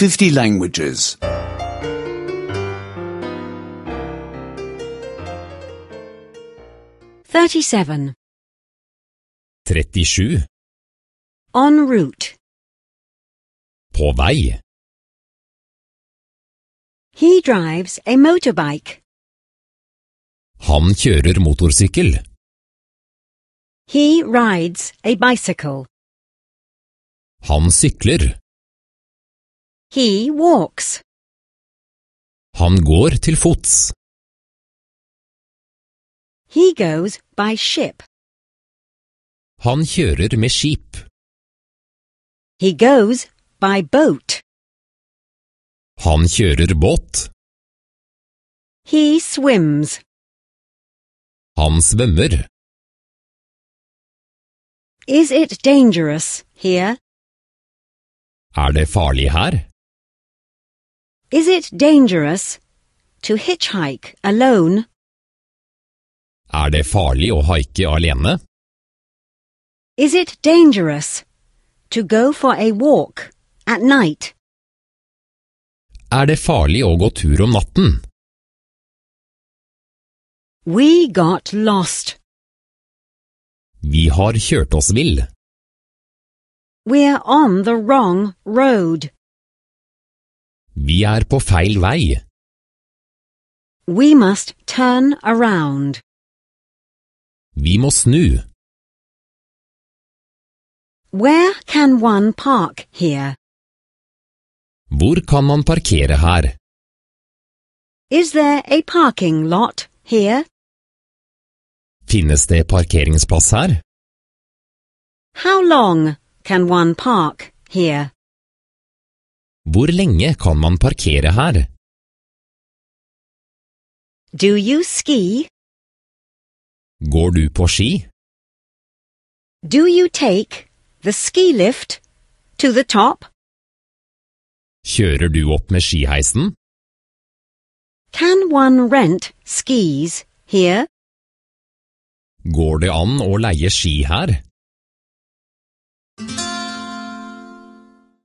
50 languages. 37. 37. En route. På vei. He drives a motorbike. Han kjører motorsykkel. He rides a bicycle. Han sykler. He walks. Han går til fots. He goes by ship. Han kjører med skip. He goes by boat. Han kjører båt. He swims. Han svømmer. Is it dangerous here? Det farlig her? Is it dangerous to hitchhike alone? Det farlig å haike alene? Is it dangerous to go for a walk at night? Det farlig å gå tur om natten? We got lost. Vi har kjørt oss vill. We're on the wrong road. Vi på feil vei. We must turn around. Vi må snu. Where can one park here? Hvor kan man parkere her? Is there a parking lot here? Finnes det parkeringsplass her? How long can one park here? Hvor lenge kan man parkere her? Do you ski? Går du på ski? Do you take the ski lift to the top? Kjører du opp med skiheisen? Can one rent skis here? Går det an å leie ski her?